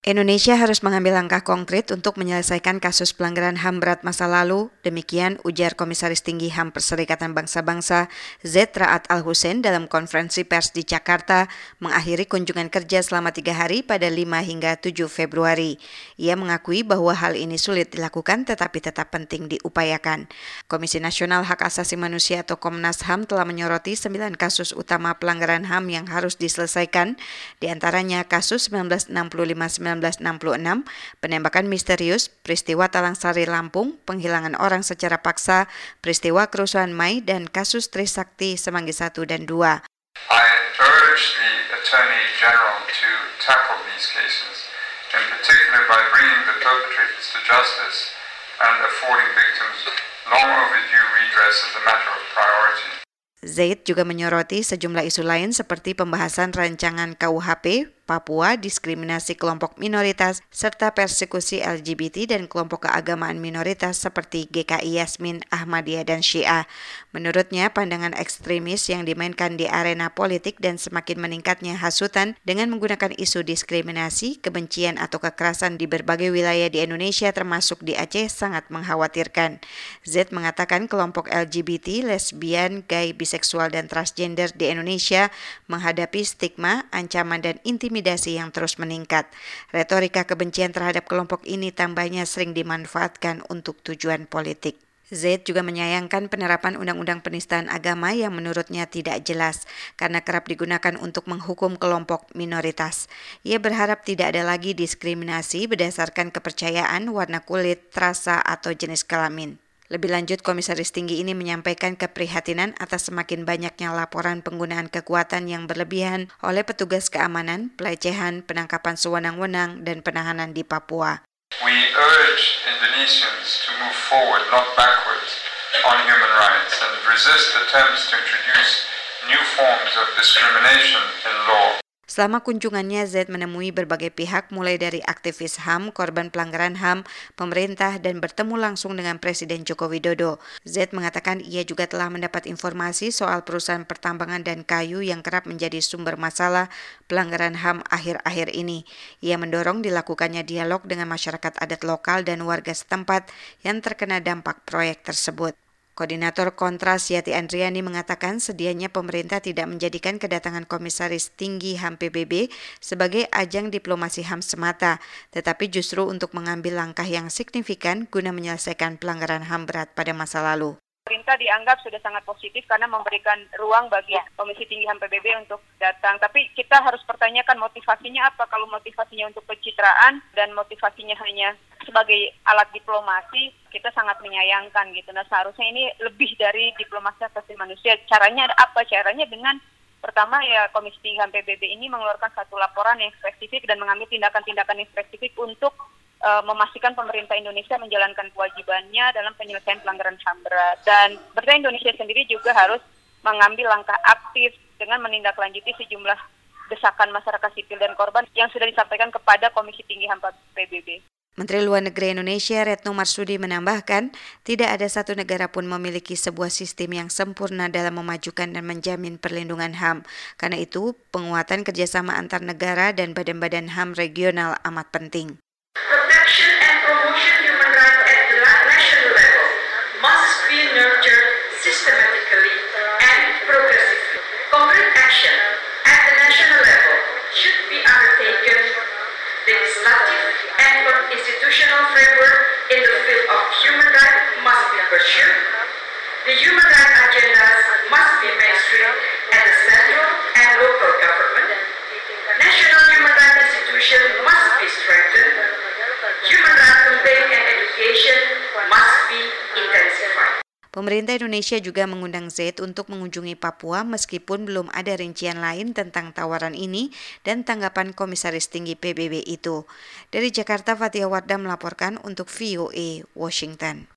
Indonesia harus mengambil langkah konkret untuk menyelesaikan kasus pelanggaran HAM berat masa lalu, demikian ujar Komisaris Tinggi HAM Perserikatan Bangsa-Bangsa Z. Ra'ad Al-Hussein dalam konferensi pers di Jakarta mengakhiri kunjungan kerja selama 3 hari pada 5 hingga 7 Februari. Ia mengakui bahwa hal ini sulit dilakukan tetapi tetap penting diupayakan. Komisi Nasional Hak Asasi Manusia atau Komnas HAM telah menyoroti 9 kasus utama pelanggaran HAM yang harus diselesaikan, diantaranya kasus 1965-1966, penembakan misterius, peristiwa Talang Sari Lampung, penghilangan orang secara paksa, peristiwa kerusuhan Mei, dan kasus Trisakti Semanggi 1 dan 2. I urge the Attorney General to tackle these cases, in particular by bringing the perpetrators to justice and affording victims long overdue redress as a matter of priority. Zaid juga menyoroti sejumlah isu lain seperti pembahasan rancangan KUHP, Papua, diskriminasi kelompok minoritas, serta persekusi LGBT dan kelompok keagamaan minoritas seperti GKI Yasmin, Ahmadiyah, dan Syiah. Menurutnya, pandangan ekstremis yang dimainkan di arena politik dan semakin meningkatnya hasutan dengan menggunakan isu diskriminasi, kebencian, atau kekerasan di berbagai wilayah di Indonesia termasuk di Aceh sangat mengkhawatirkan. Zaid mengatakan kelompok LGBT, lesbian, gay, biseksual, dan transgender di Indonesia menghadapi stigma, ancaman, dan intimidasi yang terus meningkat. Retorika kebencian terhadap kelompok ini tambahnya sering dimanfaatkan untuk tujuan politik. Zaid juga menyayangkan penerapan Undang-Undang Penistaan Agama yang menurutnya tidak jelas karena kerap digunakan untuk menghukum kelompok minoritas. Ia berharap tidak ada lagi diskriminasi berdasarkan kepercayaan, warna kulit, rasa, atau jenis kelamin. Lebih lanjut, Komisaris Tinggi ini menyampaikan keprihatinan atas semakin banyaknya laporan penggunaan kekuatan yang berlebihan oleh petugas keamanan, pelecehan, penangkapan sewenang-wenang, dan penahanan di Papua. We urge Indonesians to move forward, not backwards, on human rights and resist attempts to introduce new forms of discrimination in law. Selama kunjungannya, Zaid menemui berbagai pihak mulai dari aktivis HAM, korban pelanggaran HAM, pemerintah, dan bertemu langsung dengan Presiden Joko Widodo. Zaid mengatakan ia juga telah mendapat informasi soal perusahaan pertambangan dan kayu yang kerap menjadi sumber masalah pelanggaran HAM akhir-akhir ini. Ia mendorong dilakukannya dialog dengan masyarakat adat lokal dan warga setempat yang terkena dampak proyek tersebut. Koordinator Kontras Yati Andriani mengatakan sedianya pemerintah tidak menjadikan kedatangan Komisaris Tinggi HAM PBB sebagai ajang diplomasi HAM semata, tetapi justru untuk mengambil langkah yang signifikan guna menyelesaikan pelanggaran HAM berat pada masa lalu. Pemerintah dianggap sudah sangat positif karena memberikan ruang bagi Komisi Tinggi HAM PBB untuk datang. Tapi kita harus pertanyakan motivasinya apa. Kalau motivasinya untuk pencitraan dan motivasinya hanya sebagai alat diplomasi, kita sangat menyayangkan gitu. Nah, seharusnya ini lebih dari diplomasi asasi manusia. Caranya apa? Caranya dengan pertama ya Komisi Tinggi HAM PBB ini mengeluarkan satu laporan yang spesifik dan mengambil tindakan-tindakan yang spesifik untuk memastikan pemerintah Indonesia menjalankan kewajibannya dalam penyelesaian pelanggaran HAM berat. Dan pemerintah Indonesia sendiri juga harus mengambil langkah aktif dengan menindaklanjuti sejumlah desakan masyarakat sipil dan korban yang sudah disampaikan kepada Komisi Tinggi HAM PBB. Menteri Luar Negeri Indonesia Retno Marsudi menambahkan, tidak ada satu negara pun memiliki sebuah sistem yang sempurna dalam memajukan dan menjamin perlindungan HAM. Karena itu, penguatan kerjasama antar negara dan badan-badan HAM regional amat penting. Protection and promotion human rights at the national level must be nurtured systematically and progressively. Concrete action at the national level should be undertaken. Legislative and institutional framework in the field of human rights must be pursued. The human rights agendas must be mainstreamed at the central and local government. National human rights institutions must be strengthened. Human rights campaign and education must be intensified. Pemerintah Indonesia juga mengundang Zaid untuk mengunjungi Papua meskipun belum ada rincian lain tentang tawaran ini dan tanggapan Komisaris Tinggi PBB itu. Dari Jakarta, Fathia Wardah melaporkan untuk VOA Washington.